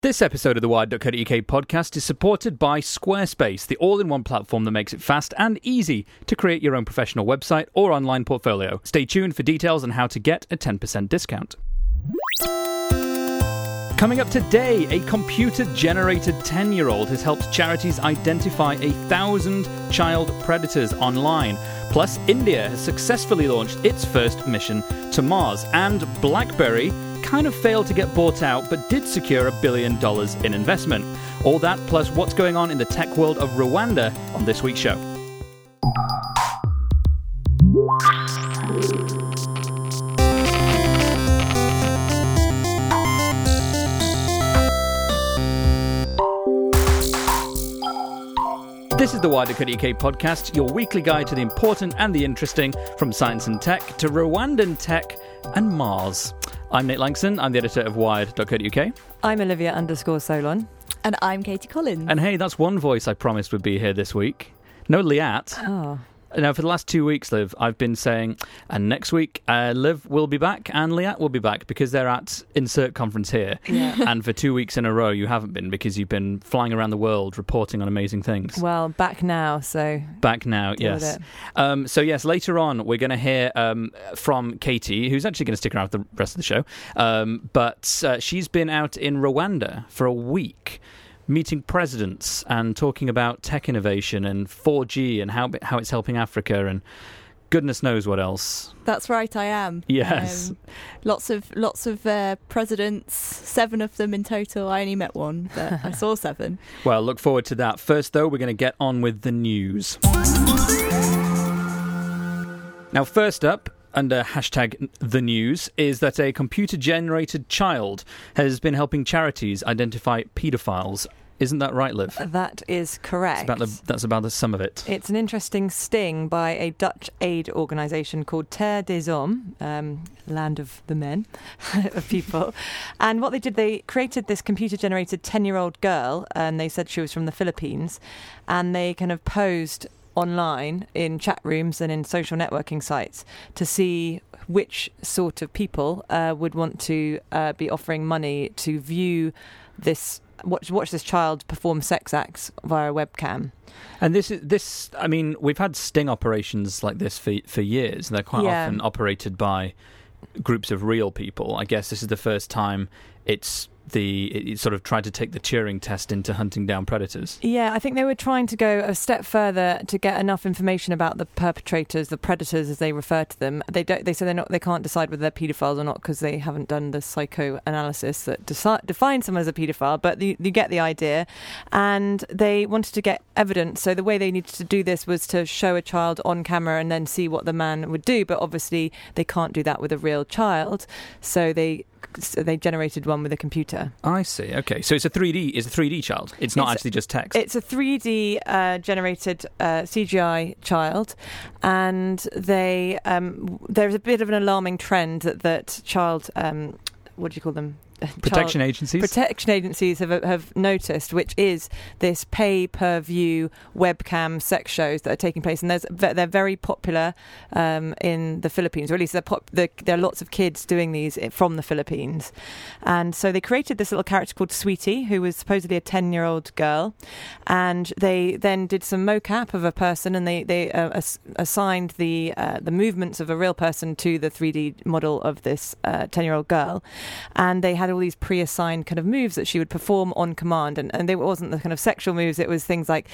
This episode of the Wired.co.uk podcast is supported by Squarespace, the all-in-one platform that makes it fast and easy to create your own professional website or online portfolio. Stay tuned for details on how to get a 10% discount. Coming up today, a computer-generated 10-year-old has helped charities identify 1,000 child predators online. Plus, India has successfully launched its first mission to Mars. And BlackBerry kind of failed to get bought out, but did secure $1 billion in investment. All that, plus what's going on in the tech world of Rwanda on this week's show. This is the Wired.co.uk podcast, your weekly guide to the important and the interesting, from science and tech to Rwandan tech and Mars. I'm Nate Langston, I'm the editor of Wired.co.uk. I'm Olivia_Solon. And I'm Katie Collins. And hey, that's one voice I promised would be here this week. No Liat. Oh. Now, for the last 2 weeks, Liv, I've been saying, and next week, Liv will be back and Liat will be back because they're at Insert Conference here. Yeah. And for 2 weeks in a row, you haven't been because you've been flying around the world reporting on amazing things. Well, back now, so... Back now, yes. So, yes, later on, we're going to hear from Katie, who's actually going to stick around for the rest of the show. But she's been out in Rwanda for a week, meeting presidents and talking about tech innovation and 4G and how it's helping Africa and goodness knows what else. That's right, I am. Yes. Lots of presidents, 7 of them in total. I only met one, but I saw 7. Well, look forward to that. First, though, we're going to get on with the news. Now, first up, under hashtag the news, is that a computer-generated child has been helping charities identify paedophiles. Isn't that right, Liv? That is correct. That's about the sum of it. It's an interesting sting by a Dutch aid organisation called Terre des Hommes, land of the men, of people. And what they did, they created this computer-generated 10-year-old girl, and they said she was from the Philippines, and they kind of posed online in chat rooms and in social networking sites to see which sort of people would want to be offering money to view this, watch this child perform sex acts via webcam. And this. I mean, we've had sting operations like this for years. They're quite often operated by groups of real people. I guess this is the first time it sort of tried to take the Turing test into hunting down predators. Yeah, I think they were trying to go a step further to get enough information about the perpetrators, the predators as they refer to them. They say they can't decide whether they're paedophiles or not because they haven't done the psychoanalysis that defines someone as a paedophile, but you get the idea. And they wanted to get evidence, so the way they needed to do this was to show a child on camera and then see what the man would do, but obviously they can't do that with a real child, so they generated one with a computer. I see. Okay, so it's a 3D child. It's not actually just text. It's a 3D generated CGI child, and they there's a bit of an alarming trend that child what do you call them? Protection agencies have noticed, which is this pay-per-view webcam sex shows that are taking place, and they're very popular in the Philippines, or at least there are lots of kids doing these from the Philippines. And so they created this little character called Sweetie, who was supposedly a 10-year-old girl, and they then did some mocap of a person, and they assigned the movements of a real person to the 3D model of this 10-year-old girl, and they had all these pre-assigned kind of moves that she would perform on command, and it wasn't the kind of sexual moves. It was things like,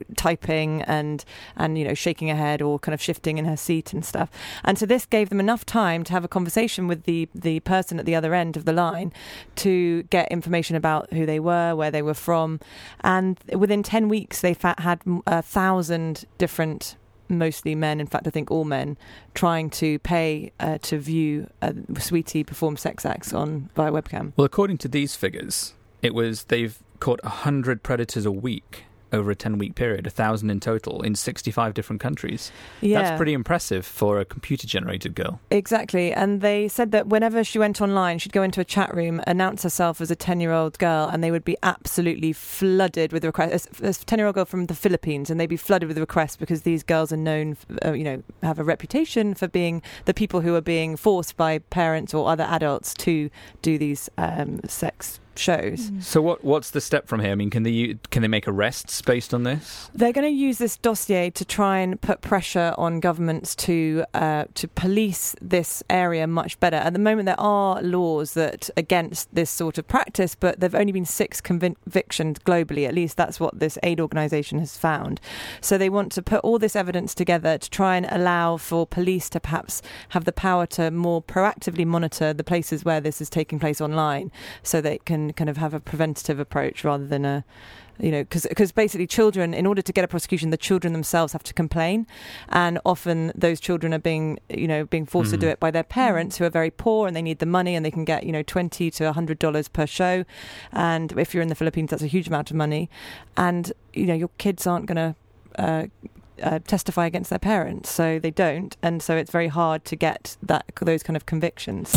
typing and shaking her head or kind of shifting in her seat and stuff. And so this gave them enough time to have a conversation with the person at the other end of the line to get information about who they were, where they were from, and within 10 weeks they had 1,000 different, mostly men, in fact I think all men, trying to pay to view Sweetie perform sex acts via webcam. Well, according to these figures, they've caught 100 predators a week over a 10-week period, 1,000 in total, in 65 different countries. Yeah. That's pretty impressive for a computer-generated girl. Exactly, and they said that whenever she went online, she'd go into a chat room, announce herself as a 10-year-old girl, and they would be absolutely flooded with requests. A 10-year-old girl from the Philippines, and they'd be flooded with requests because these girls are known, have a reputation for being the people who are being forced by parents or other adults to do these sex shows. So what's the step from here? I mean, can they make arrests based on this? They're going to use this dossier to try and put pressure on governments to police this area much better. At the moment, there are laws that against this sort of practice, but there've only been 6 convictions globally. At least that's what this aid organisation has found. So they want to put all this evidence together to try and allow for police to perhaps have the power to more proactively monitor the places where this is taking place online, so they can kind of have a preventative approach rather than because basically children, in order to get a prosecution, the children themselves have to complain, and often those children are being forced to do it by their parents who are very poor and they need the money, and they can get $20 to $100 per show, and if you're in the Philippines, that's a huge amount of money, and your kids aren't going to testify against their parents, so they don't, and so it's very hard to get those kind of convictions.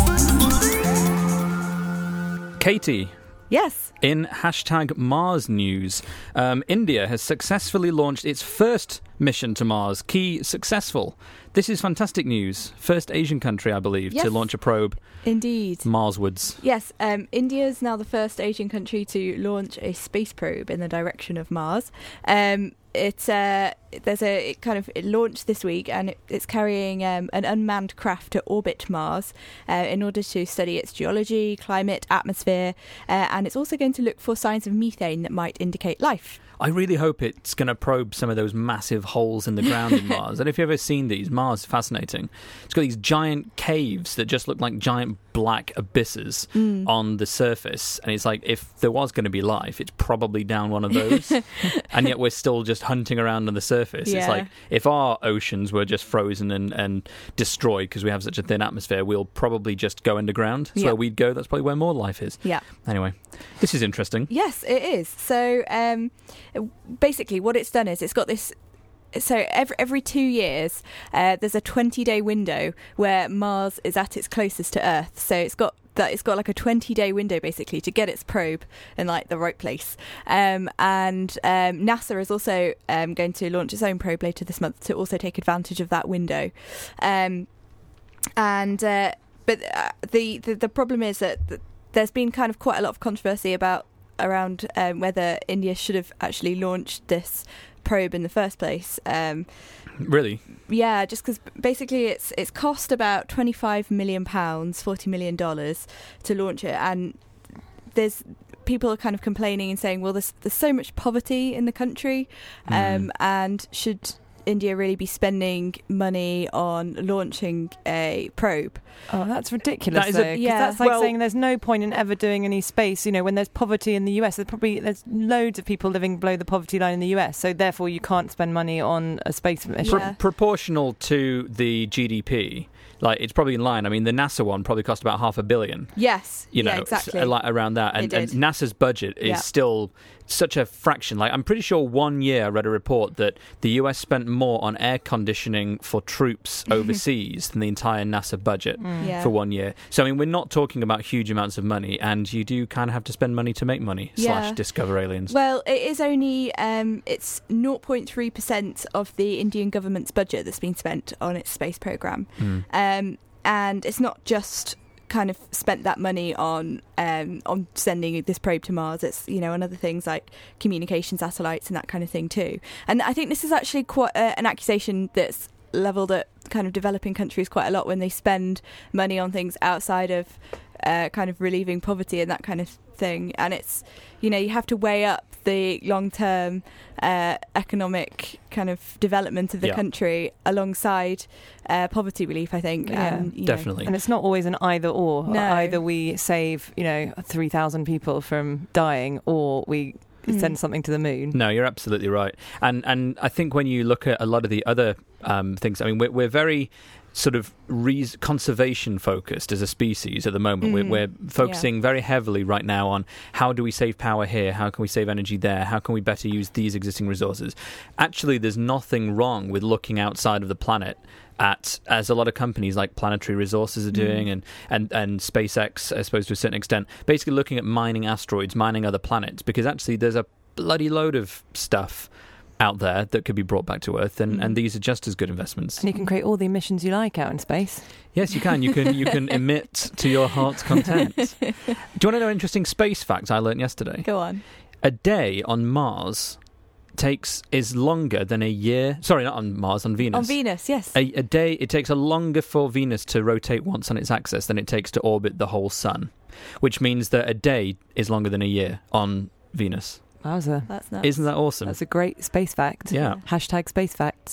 Katie. Yes. In #Mars news, India has successfully launched its first mission to Mars. Key successful. This is fantastic news. First Asian country, I believe, to launch a probe. Indeed. Marswards. Yes, India is now the first Asian country to launch a space probe in the direction of Mars. It launched this week, and it's carrying an unmanned craft to orbit Mars in order to study its geology, climate, atmosphere, and it's also going to look for signs of methane that might indicate life. I really hope it's going to probe some of those massive holes in the ground in Mars. I don't know if you've ever seen these. Mars is fascinating. It's got these giant caves that just look like giant black abysses on the surface. And it's like, if there was going to be life, it's probably down one of those. And yet we're still just hunting around on the surface. Yeah. It's like, if our oceans were just frozen and destroyed because we have such a thin atmosphere, we'll probably just go underground. So where we'd go, that's probably where more life is. Yeah. Anyway, this is interesting. Yes, it is. So basically what it's done is it's got this. So every 2 years, there's a 20-day window where Mars is at its closest to Earth. So it's got like a 20-day window basically to get its probe in like the right place. And NASA is also going to launch its own probe later this month to also take advantage of that window. But the problem is that there's been kind of quite a lot of controversy around whether India should have actually launched this probe in the first place. Really? Yeah, just because basically it's cost about £25 million, $40 million to launch it, and people are kind of complaining and saying, well, there's so much poverty in the country, and should India really be spending money on launching a probe? Oh, that's ridiculous. That's like saying there's no point in ever doing any space. When there's poverty in the US, there's loads of people living below the poverty line in the US, so therefore you can't spend money on a space mission. Proportional to the GDP. Like, it's probably in line. I mean, the NASA one probably cost about $500 million. Yes, exactly. Around that. And NASA's budget is still such a fraction. Like, I'm pretty sure one year I read a report that the US spent more on air conditioning for troops overseas than the entire NASA budget for 1 year. So, I mean, we're not talking about huge amounts of money, and you do kind of have to spend money to make money, / discover aliens. Well, it is only, it's 0.3% of the Indian government's budget that's been spent on its space program. And it's not just kind of spent that money on sending this probe to Mars. It's on other things like communication satellites and that kind of thing too. And I think this is actually quite an accusation that's levelled at kind of developing countries quite a lot when they spend money on things outside of kind of relieving poverty and that kind of thing. And it's you have to weigh up the long-term economic kind of development of the country alongside poverty relief, I think. Definitely. And it's not always an either-or. No. Either we save 3,000 people from dying, or we send something to the moon. No, you're absolutely right. And I think when you look at a lot of the other things, I mean, we're very sort of conservation focused as a species at the moment. We're focusing very heavily right now on how do we save power here, how can we save energy there, how can we better use these existing resources. Actually, there's nothing wrong with looking outside of the planet as a lot of companies like Planetary Resources are doing, and SpaceX, I suppose, to a certain extent, basically looking at mining asteroids, mining other planets, because actually there's a bloody load of stuff out there that could be brought back to Earth, and these are just as good investments. And you can create all the emissions you like out in space. Yes, you can. You can emit to your heart's content. Do you want to know an interesting space fact I learnt yesterday? Go on. A day on Mars is longer than a year. Sorry, not on Mars, on Venus. On Venus, yes. A day, it takes a longer for Venus to rotate once on its axis than it takes to orbit the whole sun, which means that a day is longer than a year on Venus. Wowza. That's nuts. Isn't that awesome? That's a great space fact. Yeah. Hashtag space facts.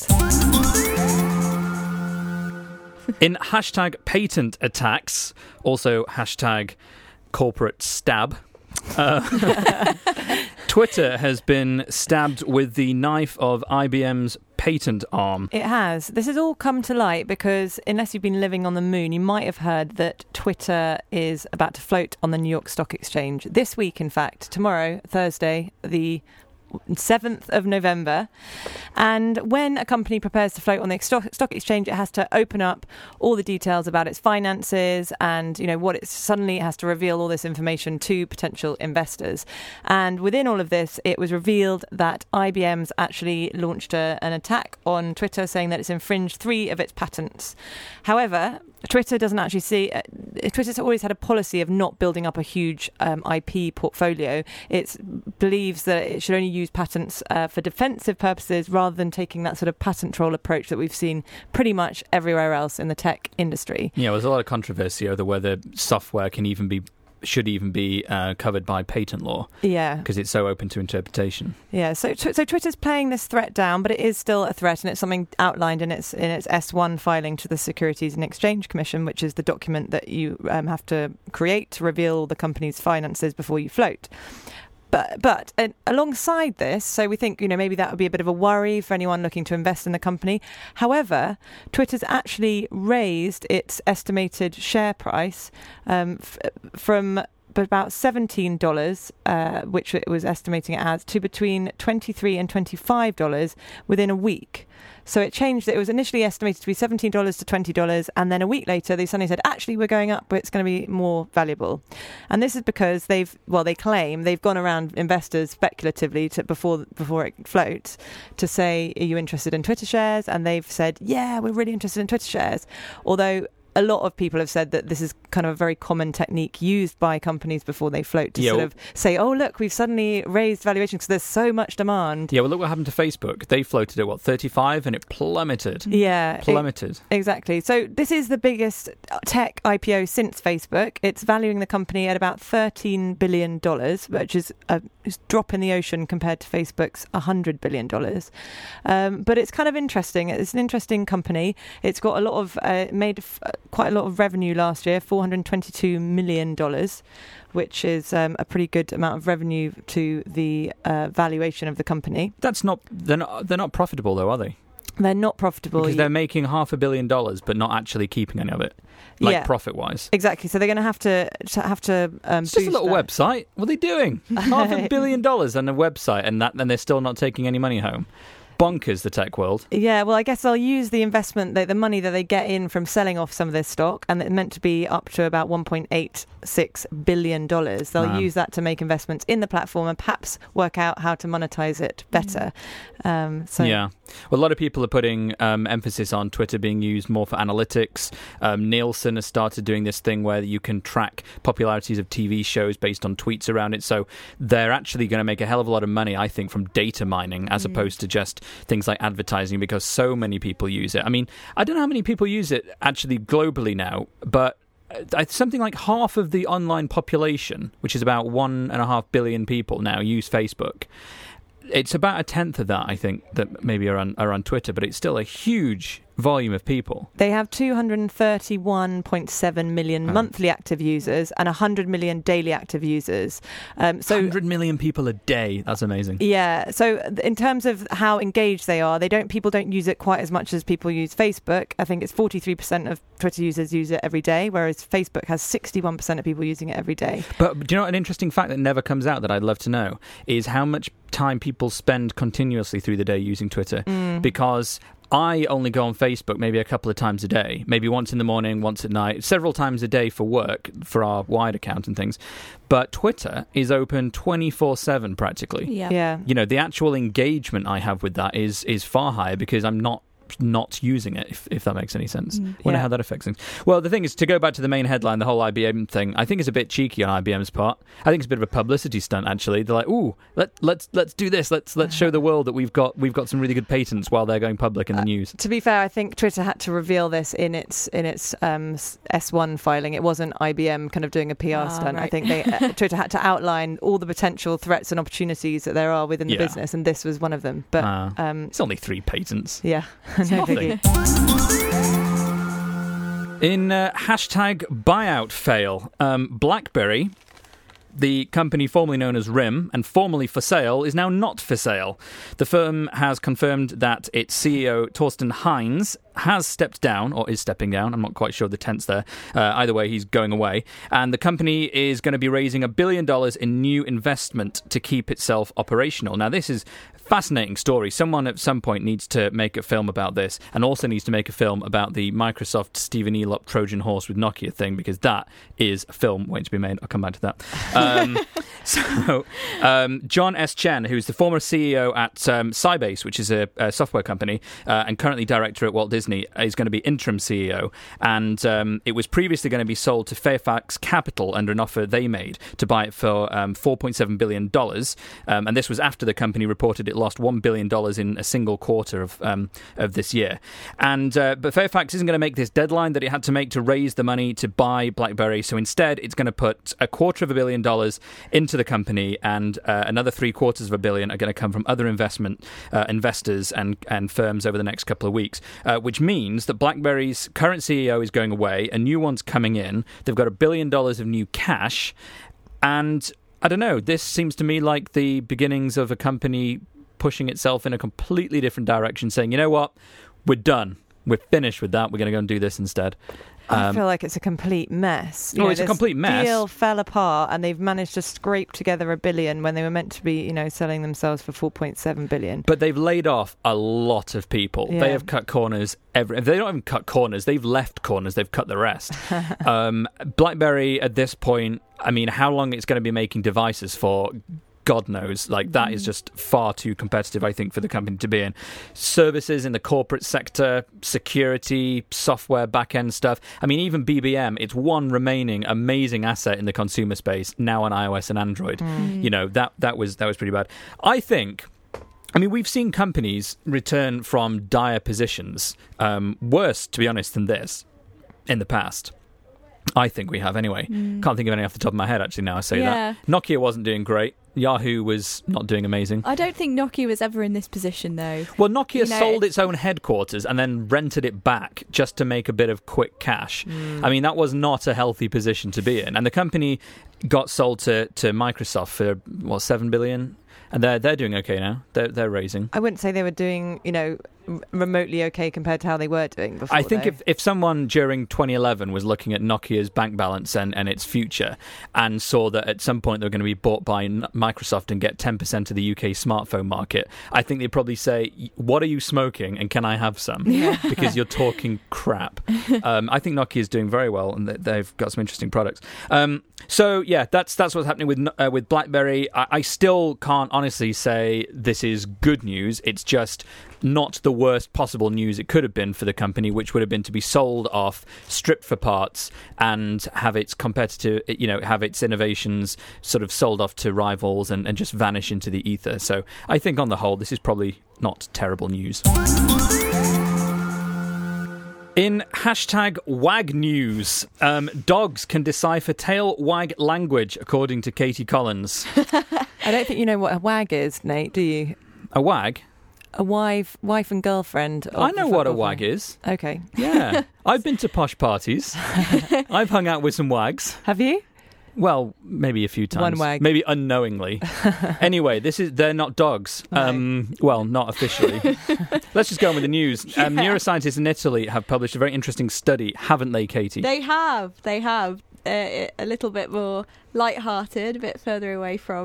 In hashtag patent attacks, also hashtag corporate stab, Twitter has been stabbed with the knife of IBM's patent arm. It has. This has all come to light because unless you've been living on the moon, you might have heard that Twitter is about to float on the New York Stock Exchange. This week, in fact, tomorrow, Thursday, the 7th of November. And when a company prepares to float on the stock exchange, it has to open up all the details about its finances and, what it suddenly has to reveal all this information to potential investors. And within all of this, it was revealed that IBM's actually launched an attack on Twitter saying that it's infringed 3 of its patents. However, Twitter doesn't actually see... Twitter's always had a policy of not building up a huge IP portfolio. It believes that it should only use patents for defensive purposes rather than taking that sort of patent troll approach that we've seen pretty much everywhere else in the tech industry. Yeah, there's a lot of controversy over whether software should even be covered by patent law. Yeah. Because it's so open to interpretation. Yeah, so Twitter's playing this threat down, but it is still a threat, and it's something outlined in its S1 filing to the Securities and Exchange Commission, which is the document that you have to create to reveal the company's finances before you float. But alongside this, so we think, maybe that would be a bit of a worry for anyone looking to invest in the company. However, Twitter's actually raised its estimated share price from about $17, which it was estimating it as, to between $23 and $25 within a week. So it changed. It was initially estimated to be $17 to $20, and then a week later they suddenly said, actually, we're going up, but it's going to be more valuable. And this is because they claim they've gone around investors speculatively before it floats to say, are you interested in Twitter shares? And they've said, yeah, we're really interested in Twitter shares. Although a lot of people have said that this is kind of a very common technique used by companies before they float to sort of say, oh, look, we've suddenly raised valuations because there's so much demand. Yeah, well, look what happened to Facebook. They floated at, 35, and it plummeted. Yeah. Plummeted. Exactly. So this is the biggest tech IPO since Facebook. It's valuing the company at about $13 billion, which is a drop in the ocean compared to Facebook's $100 billion. But it's kind of interesting. It's an interesting company. It's got a lot of, quite a lot of revenue last year, $422 million, which is a pretty good amount of revenue to the valuation of the company. They're not profitable though, are they? They're not profitable. Because they're making $500 million, but not actually keeping any of it, profit-wise. Exactly. So they're going to have to. It's just a little website. What are they doing? $500 million on a website, and they're still not taking any money home. Bonkers, the tech world. Yeah, well, I guess they'll use the investment, the money that they get in from selling off some of this stock, and it's meant to be up to about $1.86 billion. They'll use that to make investments in the platform and perhaps work out how to monetize it better. Yeah. Well, a lot of people are putting emphasis on Twitter being used more for analytics. Nielsen has started doing this thing where you can track popularities of TV shows based on tweets around it. So they're actually going to make a hell of a lot of money, I think, from data mining as opposed to just things like advertising, because so many people use it. I mean, I don't know how many people use it actually globally now, but something like half of the online population, which is about 1.5 billion people now, use Facebook. It's about a tenth of that, I think, that maybe are on Twitter, but it's still a huge volume of people. They have 231.7 million monthly active users and 100 million daily active users. 100 million people a day. That's amazing. Yeah. So in terms of how engaged they are, people don't use it quite as much as people use Facebook. I think it's 43% of Twitter users use it every day, whereas Facebook has 61% of people using it every day. But do you know what, an interesting fact that never comes out that I'd love to know is how much time people spend continuously through the day using Twitter, because I only go on Facebook maybe a couple of times a day, maybe once in the morning, once at night, several times a day for work, for our wide account and things. But Twitter is open 24/7 practically. Yeah. You know, the actual engagement I have with that is far higher because I'm not using it, if that makes any sense. Wonder how that affects things. Well, the thing is, to go back to the main headline, the whole IBM thing, I think it's a bit cheeky on IBM's part. I think it's a bit of a publicity stunt, actually. They're like, ooh, let's do this. Let's show the world that we've got some really good patents while they're going public in the news. To be fair, I think Twitter had to reveal this in its S1 filing. It wasn't IBM kind of doing a PR stunt. Right. I think Twitter had to outline all the potential threats and opportunities that there are within the business, and this was one of them. But it's only 3 patents. Yeah. No biggie. In hashtag buyout fail, BlackBerry, the company formerly known as RIM and formerly for sale, is now not for sale. The firm has confirmed that its CEO, Torsten Heinz, has stepped down, or is stepping down. I'm not quite sure the tense there. Either way, he's going away. And the company is going to be raising $1 billion in new investment to keep itself operational. Now, this is a fascinating story. Someone at some point needs to make a film about this, and also needs to make a film about the Microsoft Stephen Elop Trojan horse with Nokia thing, because that is a film waiting to be made. I'll come back to that. John S. Chen, who's the former CEO at Sybase, which is a software company, and currently director at Walt Disney, is going to be interim CEO, and it was previously going to be sold to Fairfax Capital under an offer they made to buy it for $4.7 billion, and this was after the company reported it lost $1 billion in a single quarter of this year. And but Fairfax isn't going to make this deadline that it had to make to raise the money to buy BlackBerry, so instead it's going to put $250 million into the company, and another $750 million are going to come from other investors and firms over the next couple of weeks, which means that BlackBerry's current CEO is going away, a new one's coming in, they've got $1 billion of new cash, and I don't know, this seems to me like the beginnings of a company pushing itself in a completely different direction, saying, you know what, we're done, we're finished with that, we're going to go and do this instead. I feel like it's a complete mess. It's a complete mess. The deal fell apart, and they've managed to scrape together $1 billion when they were meant to be, selling themselves for $4.7 billion. But they've laid off a lot of people. Yeah. They have cut corners. They don't even cut corners. They've left corners. They've cut the rest. BlackBerry at this point, I mean, how long it's going to be making devices for? God knows, like that is just far too competitive, I think, for the company to be in. Services in the corporate sector, security, software, back-end stuff. I mean, even BBM, it's one remaining amazing asset in the consumer space, now on iOS and Android. That was pretty bad. I mean, we've seen companies return from dire positions, worse, to be honest, than this in the past. I think we have, anyway. Can't think of any off the top of my head, actually, now I say that. Nokia wasn't doing great. Yahoo was not doing amazing. I don't think Nokia was ever in this position, though. Well, Nokia sold its own headquarters and then rented it back just to make a bit of quick cash. I mean, that was not a healthy position to be in. And the company got sold to Microsoft for, $7 billion? And they're doing okay now. They're raising. I wouldn't say they were doing, remotely okay compared to how they were doing before. I think if someone during 2011 was looking at Nokia's bank balance and its future and saw that at some point they were going to be bought by Microsoft and get 10% of the UK smartphone market, I think they'd probably say, what are you smoking and can I have some? Because you're talking crap. I think Nokia is doing very well and they've got some interesting products. So yeah, that's what's happening with BlackBerry. I still can't honestly say this is good news. It's just not the worst possible news it could have been for the company, which would have been to be sold off, stripped for parts, and have its competitive, have its innovations sort of sold off to rivals and just vanish into the ether. So I think on the whole, this is probably not terrible news. In hashtag wag news, dogs can decipher tail wag language, according to Katie Collins. I don't think you know what a wag is, Nate, do you? A wag? A wife and girlfriend. I know what a wag is. Okay. Yeah. I've been to posh parties. I've hung out with some wags. Have you? Well, maybe a few times. One wag. Maybe unknowingly. Anyway, they're not dogs. No. Well, not officially. Let's just go on with the news. Neuroscientists in Italy have published a very interesting study, haven't they, Katie? They have. A little bit more light-hearted, a bit further away from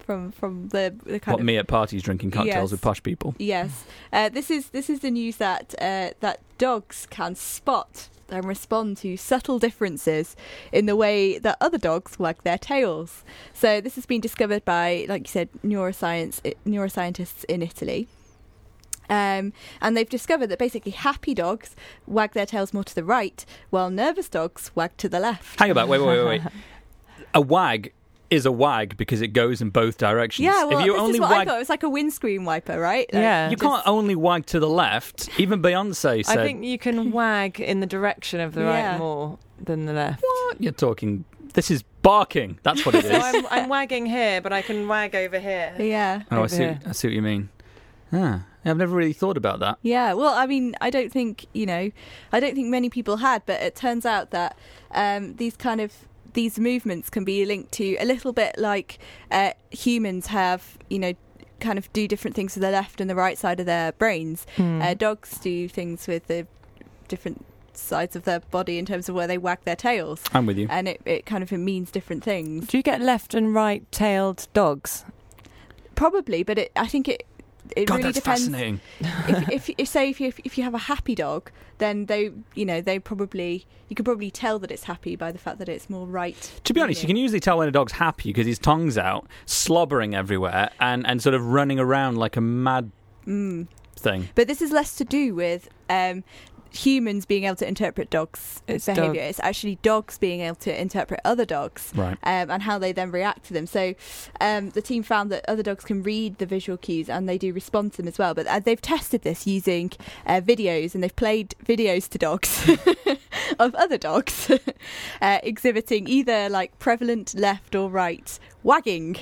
from the kind of me at parties drinking cocktails with posh people. Yes, this is the news that that dogs can spot and respond to subtle differences in the way that other dogs wag their tails. So this has been discovered by, like you said, neuroscientists in Italy. And they've discovered that basically happy dogs wag their tails more to the right, while nervous dogs wag to the left. Hang about, wait. A wag is a wag because it goes in both directions. Yeah, well, if you this only is what wag, I thought. It was like a windscreen wiper, right? Yeah. you can't only wag to the left. Even Beyonce said... I think you can wag in the direction of the right more than the left. What? You're talking... This is barking. That's what it is. So I'm wagging here, but I can wag over here. Yeah. Oh, I see what you mean. Ah, I've never really thought about that. Yeah, well, I mean, I don't think many people had, but it turns out that these movements can be linked to a little bit like humans have, kind of do different things with the left and the right side of their brains. Dogs do things with the different sides of their body in terms of where they wag their tails. I'm with you. And it kind of means different things. Do you get left and right-tailed dogs? Probably, but I think it God, really that's depends. fascinating. If you have a happy dog, then you can probably tell that it's happy by the fact that it's more right. To be honest, you can usually tell when a dog's happy because his tongue's out, slobbering everywhere, and sort of running around like a mad thing. But this is less to do with humans being able to interpret dogs' behaviour. It's actually dogs being able to interpret other dogs, right. And how they then react to them. So the team found that other dogs can read the visual cues and they do respond to them as well. But they've tested this using videos, and they've played videos to dogs of other dogs exhibiting either like prevalent left or right wagging.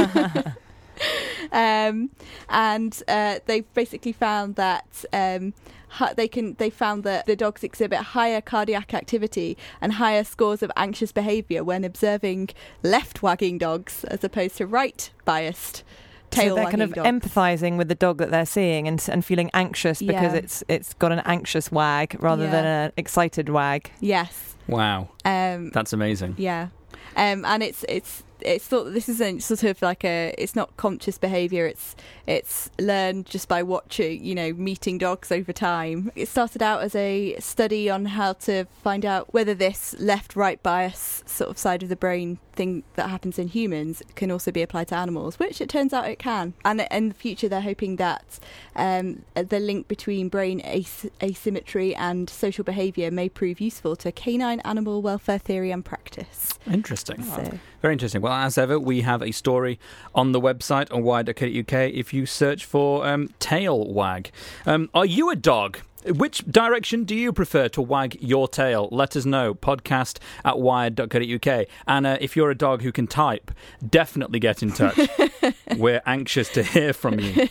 And they've basically found that they found that the dogs exhibit higher cardiac activity and higher scores of anxious behaviour when observing left wagging dogs as opposed to right biased tail wagging dogs. So they're kind of empathising with the dog that they're seeing and feeling anxious because it's got an anxious wag rather than an excited wag. Yes. Wow. That's amazing. Yeah. And it's thought that this isn't sort of like it's not conscious behaviour, it's learned just by watching, meeting dogs over time. It started out as a study on how to find out whether this left-right bias sort of side of the brain thing that happens in humans can also be applied to animals, which it turns out it can. And in the future they're hoping that the link between brain asymmetry and social behaviour may prove useful to canine animal welfare theory and practice. Interesting. Very interesting. Well, as ever, we have a story on the website on wired.co.uk if you search for tail wag. Are you a dog? Which direction do you prefer to wag your tail? Let us know. podcast@wired.co.uk. And if you're a dog who can type, definitely get in touch. We're anxious to hear from you.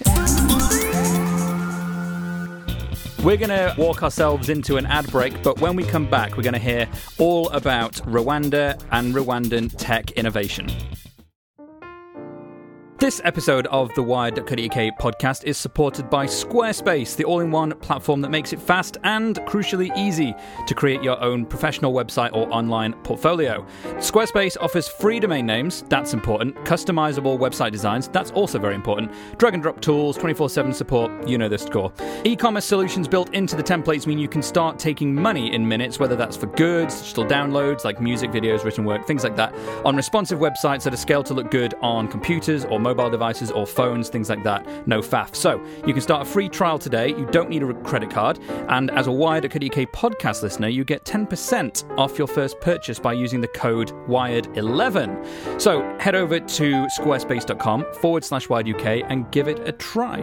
We're going to walk ourselves into an ad break, but when we come back, we're going to hear all about Rwanda and Rwandan tech innovation. This episode of the Wired.co.uk podcast is supported by Squarespace, the all-in-one platform that makes it fast and, crucially, easy to create your own professional website or online portfolio. Squarespace offers free domain names, that's important, customizable website designs, that's also very important, drag-and-drop tools, 24/7 support, you know the score. E-commerce solutions built into the templates mean you can start taking money in minutes, whether that's for goods, digital downloads like music, videos, written work, things like that, on responsive websites that are scaled to look good on computers or mobile devices or phones, things like that. No faff. So you can start a free trial today. You don't need a credit card. And as a Wired.co.uk podcast listener, you get 10% off your first purchase by using the code WIRED11. So head over to squarespace.com/WiredUK and give it a try.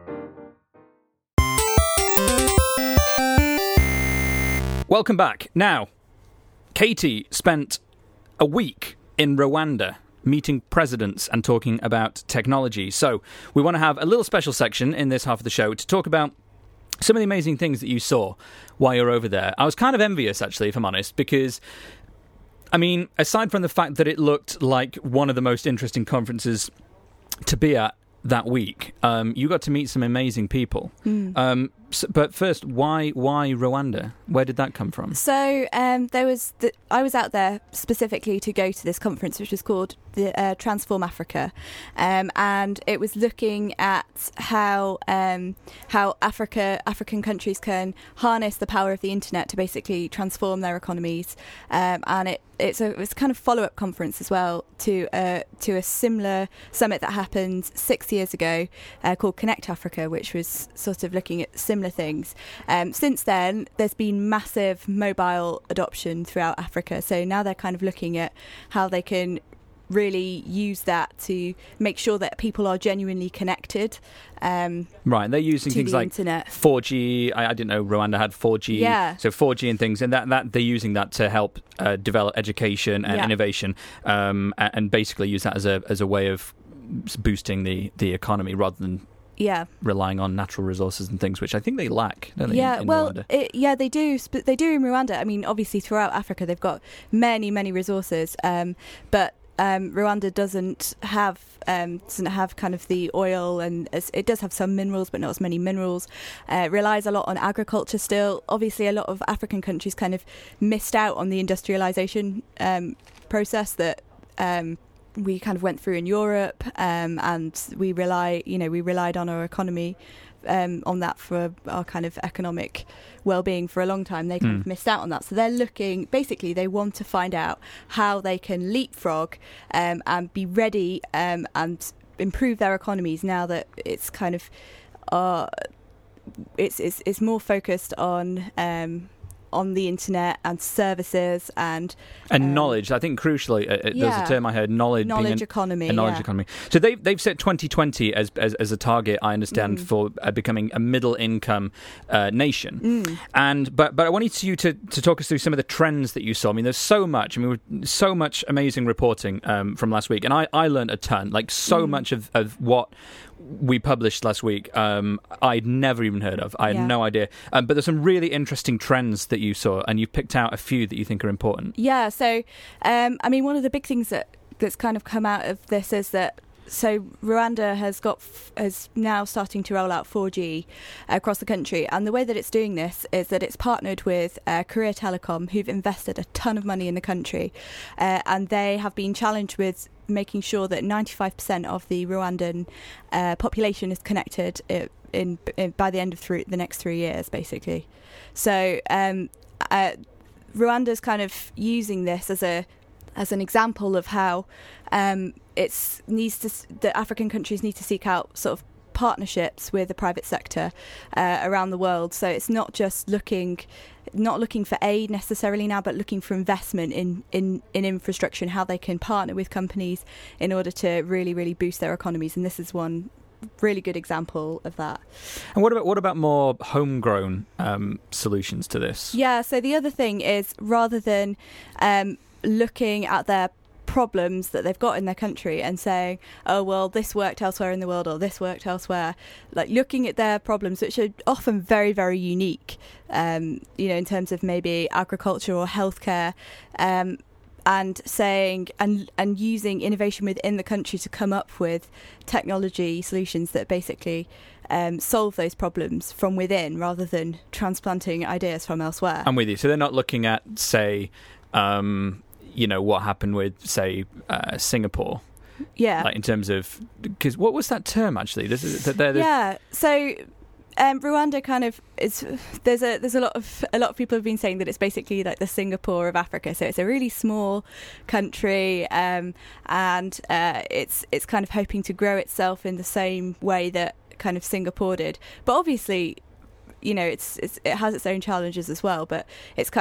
Welcome back. Now, Katie spent a week in Rwanda meeting presidents and talking about technology. So we want to have a little special section in this half of the show to talk about some of the amazing things that you saw while you're over there. I was kind of envious, actually, if I'm honest, because, I mean, aside from the fact that it looked like one of the most interesting conferences to be at that week, you got to meet some amazing people. But first, why Rwanda? Where did that come from? So I was out there specifically to go to this conference, which was called the Transform Africa, and it was looking at how African countries can harness the power of the internet to basically transform their economies, and it was kind of follow-up conference as well to a similar summit that happened 6 years ago called Connect Africa, which was sort of looking at similar things. Since then, there's been massive mobile adoption throughout Africa, so now they're kind of looking at how they can really use that to make sure that people are genuinely connected. Right, they're using things like internet. 4G. I didn't know Rwanda had 4G. Yeah. So 4G and things, and that they're using that to help develop education and innovation, and basically use that as a way of boosting the economy rather than relying on natural resources and things, which I think they lack, don't they? In Rwanda? They do. They do in Rwanda. I mean, obviously throughout Africa, they've got many resources, but Rwanda doesn't have kind of the oil, and it does have some minerals, but not as many minerals. It relies a lot on agriculture still. Obviously, a lot of African countries kind of missed out on the industrialization process that we kind of went through in Europe, and we relied on our economy on that for our kind of economic well-being for a long time. They kind of missed out on that, so they're looking, basically they want to find out how they can leapfrog and be ready and improve their economies now that it's kind of it's more focused on the internet and services and knowledge. I think crucially, there's a term I heard: knowledge economy. A knowledge economy. So they've set 2020 as a target, I understand, for becoming a middle income nation. But I wanted you to talk us through some of the trends that you saw. I mean, there's so much. I mean, so much amazing reporting from last week, and I learned a ton. Like so much of what we published last week, I'd never even heard of. I had no idea. But there's some really interesting trends that you saw, and you've picked out a few that you think are important. Yeah, so, I mean, one of the big things that's kind of come out of this is that Rwanda has now starting to roll out 4G across the country, and the way that it's doing this is that it's partnered with Korea Telecom, who've invested a ton of money in the country, and they have been challenged with making sure that 95% of the Rwandan population is connected by the end of the next 3 years, basically. So Rwanda's kind of using this as an example of how the African countries need to seek out sort of partnerships with the private sector around the world. So it's not just not looking for aid necessarily now, but looking for investment in infrastructure and how they can partner with companies in order to really, really boost their economies. And this is one really good example of that. And what about more homegrown solutions to this? Yeah, so the other thing is, rather than looking at their problems that they've got in their country and saying, oh well, this worked elsewhere in the world or this worked elsewhere, like looking at their problems, which are often very, very unique, in terms of maybe agriculture or healthcare, and saying and using innovation within the country to come up with technology solutions that basically solve those problems from within, rather than transplanting ideas from elsewhere. I'm with you. So they're not looking at, say, what happened with, say, Singapore. Yeah. Like in terms of, because what was that term actually? So Rwanda kind of is. There's a lot of people have been saying that it's basically like the Singapore of Africa. So it's a really small country, and it's kind of hoping to grow itself in the same way that kind of Singapore did. But obviously, it has its own challenges as well. But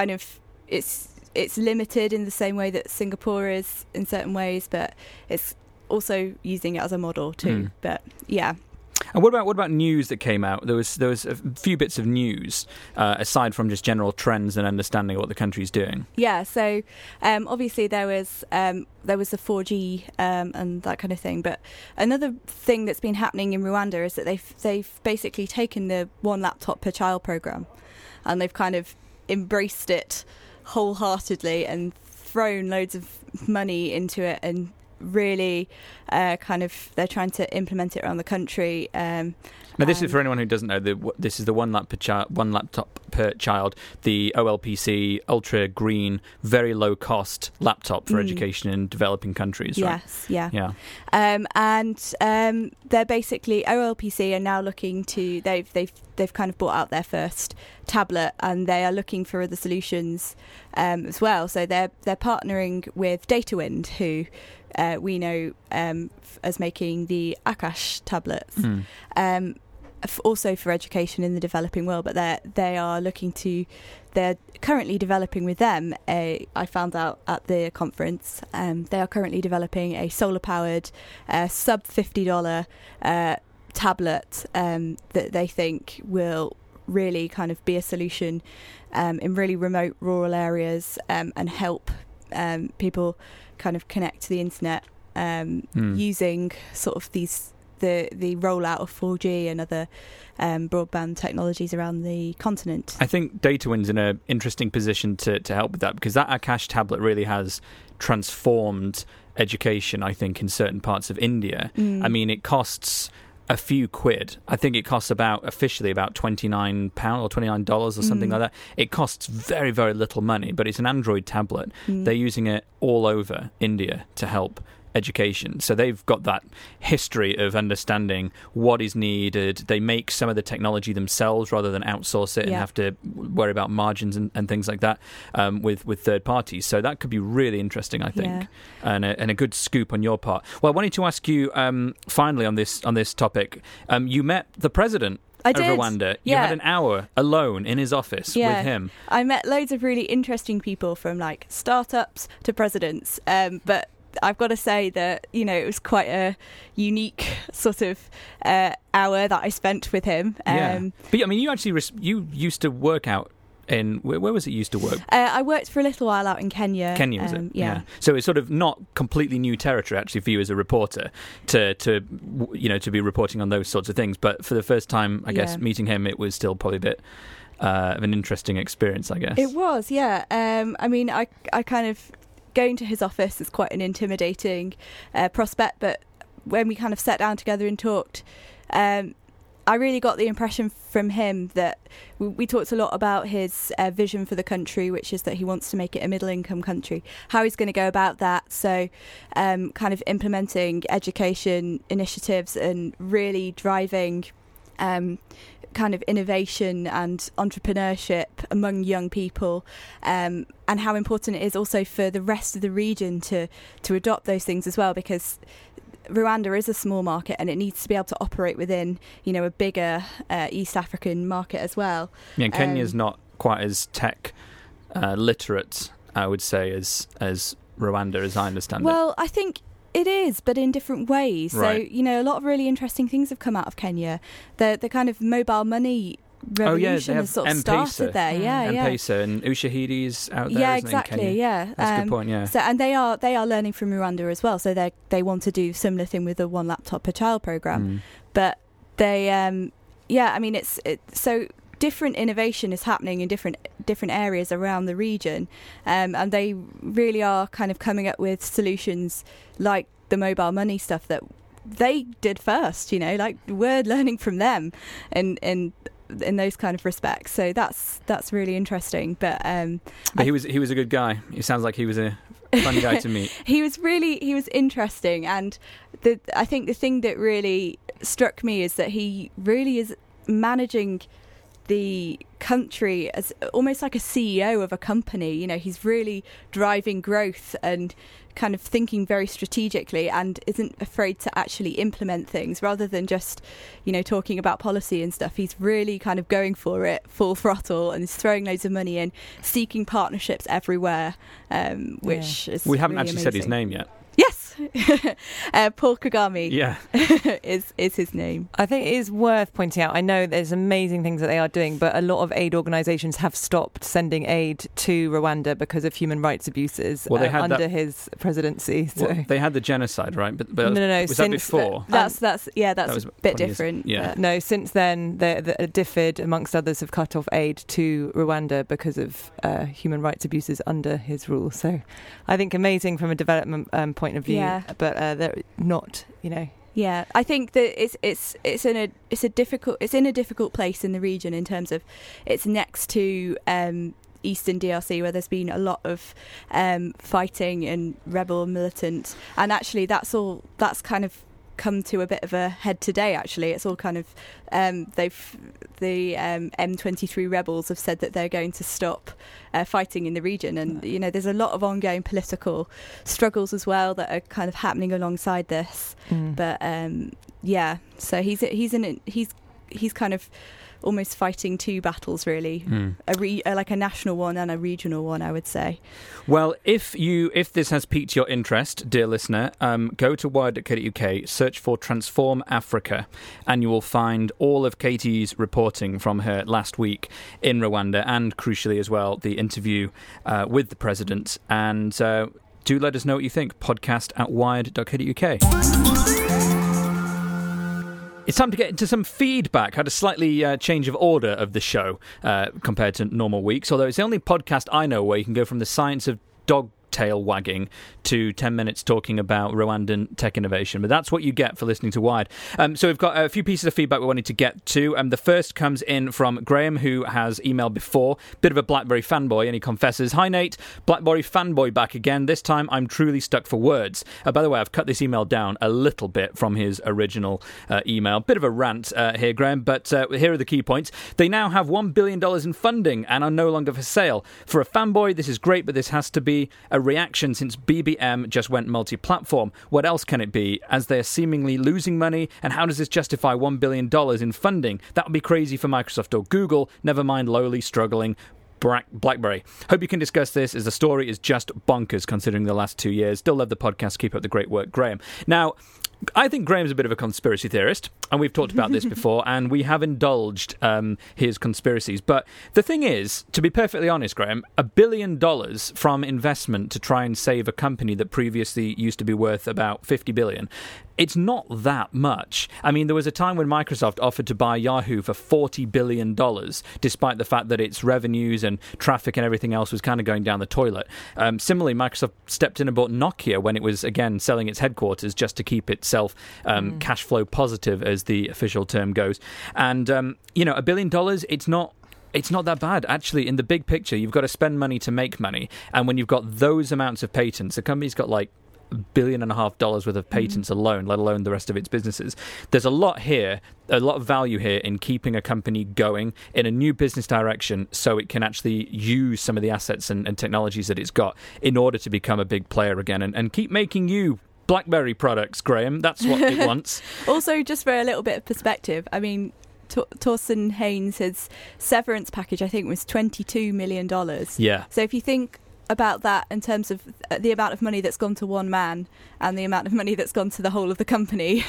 it's limited in the same way that Singapore is in certain ways, but it's also using it as a model too. But yeah. And what about news that came out? There was a few bits of news aside from just general trends and understanding of what the country's doing. Yeah, so obviously there was the 4G and that kind of thing. But another thing that's been happening in Rwanda is that they've basically taken the one laptop per child program, and they've kind of embraced it wholeheartedly and thrown loads of money into it, and really they're trying to implement it around the country. Now, this is for anyone who doesn't know. This is the one laptop per child. The OLPC Ultra Green, very low cost laptop for education in developing countries. Right? Yes, yeah. And they're basically OLPC are now looking to they've kind of brought out their first tablet, and they are looking for other solutions as well. So they're partnering with DataWind, who we know as making the Akash tablets. Also for education in the developing world, but they're currently developing with them I found out at the conference, they are currently developing a solar powered sub $50 tablet that they think will really kind of be a solution in really remote rural areas, and help people kind of connect to the internet using sort of the rollout of 4G and other broadband technologies around the continent. I think DataWind's in an interesting position to help with that, because that Akash tablet really has transformed education, I think, in certain parts of India. I mean, it costs a few quid. I think it costs officially about £29 or $29 or something like that. It costs very, very little money, but it's an Android tablet. They're using it all over India to help education. So they've got that history of understanding what is needed. They make some of the technology themselves rather than outsource it and have to worry about margins and things like that with third parties. So that could be really interesting, I think, and a good scoop on your part. Well, I wanted to ask you finally on this topic. You met the president of Rwanda. You had an hour alone in his office with him. I met loads of really interesting people, from like startups to presidents, but I've got to say that, it was quite a unique sort of hour that I spent with him. But I mean, you actually you used to work out in where was it you used to work? I worked for a little while out in Kenya. Kenya, was it? Yeah. So it's sort of not completely new territory actually for you as a reporter to be reporting on those sorts of things. But for the first time, I guess meeting him, it was still probably a bit of an interesting experience, I guess. It was, yeah. I mean, I kind of. Going to his office is quite an intimidating prospect, but when we kind of sat down together and talked, I really got the impression from him that we talked a lot about his vision for the country, which is that he wants to make it a middle-income country, how he's going to go about that. So kind of implementing education initiatives and really driving kind of innovation and entrepreneurship among young people, and how important it is also for the rest of the region to adopt those things as well, because Rwanda is a small market and it needs to be able to operate within a bigger East African market as well. Yeah, and Kenya's not quite as tech literate, I would say, as Rwanda, as I understand it. Well, I think it is, but in different ways. Right. So, a lot of really interesting things have come out of Kenya. The kind of mobile money revolution has sort of started there. M-Pesa and Ushahidi's out there, yeah, isn't exactly. It, in Kenya? Yeah, that's a good point. Yeah. So, and they are learning from Rwanda as well. So they want to do similar thing with the one laptop per child program, but they, I mean, it's so. Different innovation is happening in different areas around the region, and they really are kind of coming up with solutions like the mobile money stuff that they did first. Like we're learning from them, and in those kind of respects. So that's really interesting. But he was a good guy. It sounds like he was a fun guy to meet. He was interesting, and I think the thing that really struck me is that he really is managing the country as almost like a CEO of a company. He's really driving growth and kind of thinking very strategically, and isn't afraid to actually implement things rather than just talking about policy and stuff. He's really kind of going for it full throttle and is throwing loads of money in, seeking partnerships everywhere, which is we haven't really actually amazing. said his name yet. Yes, Paul Kagame. Yeah, is his name. I think it is worth pointing out. I know there's amazing things that they are doing, but a lot of aid organisations have stopped sending aid to Rwanda because of human rights abuses under his presidency. So. Well, they had the genocide, right? But no. Was that before? That's a bit different. Yeah. No, since then, the DFID, amongst others, have cut off aid to Rwanda because of human rights abuses under his rule. So, I think amazing from a development point of view but they're not, Yeah, I think that it's in a difficult place in the region in terms of it's next to Eastern DRC, where there's been a lot of fighting and rebel militant, and actually that's kind of come to a bit of a head today. Actually, it's all kind of the M23 rebels have said that they're going to stop fighting in the region, and there's a lot of ongoing political struggles as well that are kind of happening alongside this. But so he's kind of almost fighting two battles, really, like a national one and a regional one, I would say. Well, if this has piqued your interest, dear listener, go to wired.co.uk, search for Transform Africa, and you will find all of Katie's reporting from her last week in Rwanda, and crucially as well, the interview with the president. And do let us know what you think. podcast@wired.co.uk. It's time to get into some feedback. I had a slightly change of order of the show compared to normal weeks, although it's the only podcast I know where you can go from the science of dog tail wagging to 10 minutes talking about Rwandan tech innovation. But that's what you get for listening to Wired. So we've got a few pieces of feedback we wanted to get to. The first comes in from Graham, who has emailed before. Bit of a BlackBerry fanboy, and he confesses, "Hi Nate, BlackBerry fanboy back again. This time I'm truly stuck for words." By the way, I've cut this email down a little bit from his original email. Bit of a rant here, Graham, but here are the key points. They now have $1 billion in funding and are no longer for sale. For a fanboy, this is great, but this has to be a reaction since BBM just went multi-platform. What else can it be, as they are seemingly losing money? And how does this justify $1 billion in funding? That would be crazy for Microsoft or Google, never mind lowly struggling BlackBerry. Hope you can discuss this, as the story is just bonkers considering the last 2 years. Still love the podcast. Keep up the great work, Graham. Now, I think Graham's a bit of a conspiracy theorist, and we've talked about this before, and we have indulged his conspiracies. But the thing is, to be perfectly honest, Graham, $1 billion from investment to try and save a company that previously used to be worth about $50 billion, it's not that much. I mean, there was a time when Microsoft offered to buy Yahoo for $40 billion, despite the fact that its revenues and traffic and everything else was kind of going down the toilet. Similarly, Microsoft stepped in and bought Nokia when it was, again, selling its headquarters just to keep itself cash flow positive, as the official term goes. And, $1 billion, it's not that bad. Actually, in the big picture, you've got to spend money to make money. And when you've got those amounts of patents, the company's got like $1.5 billion worth of patents alone, let alone the rest of its businesses. There's a lot of value here in keeping a company going in a new business direction so it can actually use some of the assets and technologies that it's got in order to become a big player again and keep making you BlackBerry products, Graham. That's what it wants. Also, just for a little bit of perspective, I mean, Thorsten Haynes, his severance package, I think, was $22 million. Yeah. So if you think about that in terms of the amount of money that's gone to one man and the amount of money that's gone to the whole of the company,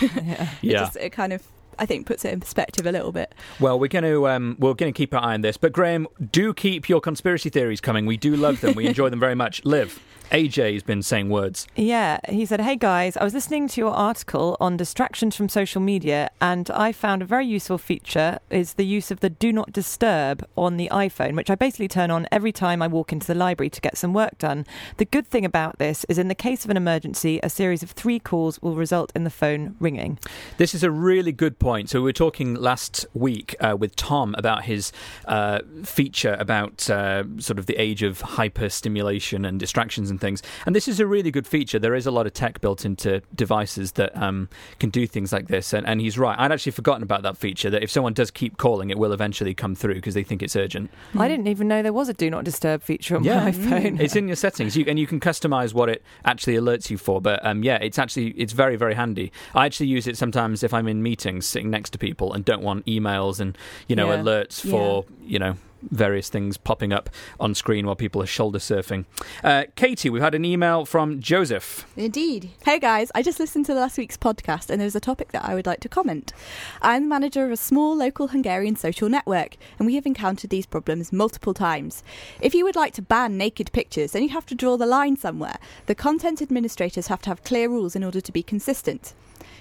it kind of, I think, puts it in perspective a little bit. Well, we're going to keep our eye on this, but Graham, do keep your conspiracy theories coming. We do love them. We enjoy them very much. Liv, AJ has been saying words. Yeah, he said, "Hey guys, I was listening to your article on distractions from social media, and I found a very useful feature is the use of the Do Not Disturb on the iPhone, which I basically turn on every time I walk into the library to get some work done. The good thing about this is in the case of an emergency, a series of 3 calls will result in the phone ringing." This is a really good point. So we were talking last week with Tom about his feature about sort of the age of hyper-stimulation and distractions and things. And this is a really good feature. There is a lot of tech built into devices that can do things like this. And he's right. I'd actually forgotten about that feature, that if someone does keep calling, it will eventually come through because they think it's urgent. I didn't even know there was a Do Not Disturb feature on my iPhone. It's in your settings. And you can customize what it actually alerts you for. But it's very, very handy. I actually use it sometimes if I'm in meetings sitting next to people and don't want emails and, alerts for, various things popping up on screen while people are shoulder surfing. Katie, we've had an email from Joseph. Indeed. Hey guys, I just listened to last week's podcast and there's a topic that I would like to comment. I'm the manager of a small local Hungarian social network and we have encountered these problems multiple times. If you would like to ban naked pictures, then you have to draw the line somewhere. The content administrators have to have clear rules in order to be consistent.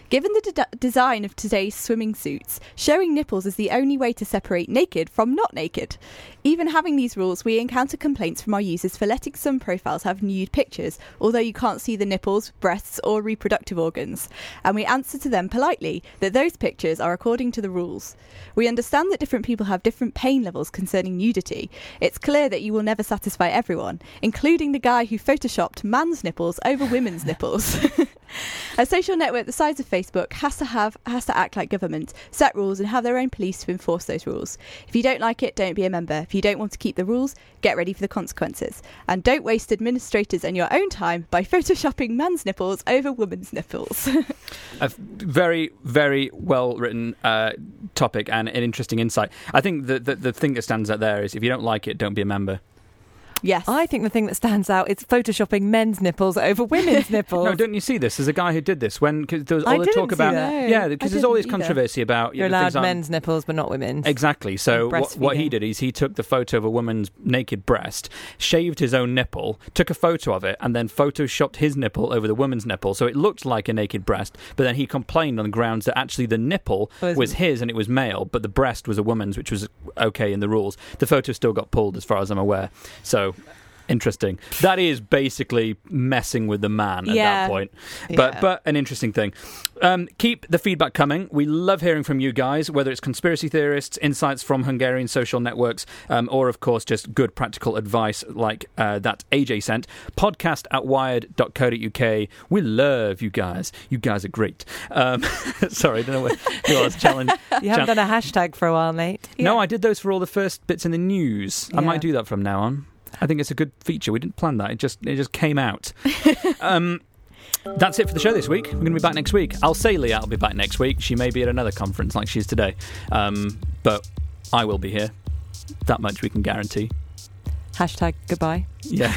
Given the design of today's swimming suits, showing nipples is the only way to separate naked from not naked. Even having these rules, we encounter complaints from our users for letting some profiles have nude pictures, although you can't see the nipples, breasts or reproductive organs. And we answer to them politely that those pictures are according to the rules. We understand that different people have different pain levels concerning nudity. It's clear that you will never satisfy everyone, including the guy who photoshopped man's nipples over women's nipples. A social network the size of Facebook has to act like government, set rules and have their own police to enforce those rules. If you don't like it, don't be a member. If you don't want to keep the rules, get ready for the consequences. And don't waste administrators and your own time by photoshopping man's nipples over women's nipples. A very, very well written topic and an interesting insight. I think the thing that stands out there is if you don't like it, don't be a member. Yes. I think the thing that stands out is photoshopping men's nipples over women's nipples. No, don't you see this? There's a guy who did this because there was all the talk about because there's all this controversy about you're allowed men's nipples but not women's. Exactly. So what he did is he took the photo of a woman's naked breast, shaved his own nipple, took a photo of it, and then photoshopped his nipple over the woman's nipple, so it looked like a naked breast. But then he complained on the grounds that actually the nipple was his and it was male, but the breast was a woman's, which was okay in the rules. The photo still got pulled, as far as I'm aware. So. Interesting. That is basically messing with the man at that point. But an interesting thing. Keep the feedback coming. We love hearing from you guys, whether it's conspiracy theorists, insights from Hungarian social networks, or, of course, just good practical advice like that AJ sent. podcast@wired.co.uk. We love you guys. You guys are great. Sorry, I don't know what it was. Challenge. You haven't done a hashtag for a while, mate. No, I did those for all the first bits in the news. I might do that from now on. I think it's a good feature. We didn't plan that. It just came out. That's it for the show this week. We're going to be back next week. I'll say Leah will be back next week. She may be at another conference like she is today. But I will be here. That much we can guarantee. Hashtag goodbye. Yeah.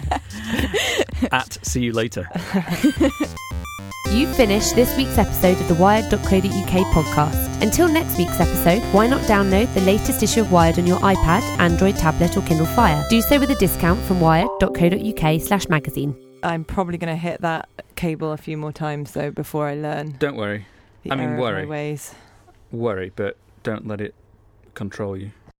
See you later. You've finished this week's episode of the Wired.co.uk podcast. Until next week's episode, why not download the latest issue of Wired on your iPad, Android tablet or Kindle Fire? Do so with a discount from wired.co.uk/magazine. I'm probably going to hit that cable a few more times though before I learn. Don't worry. Worry, worry, but don't let it control you.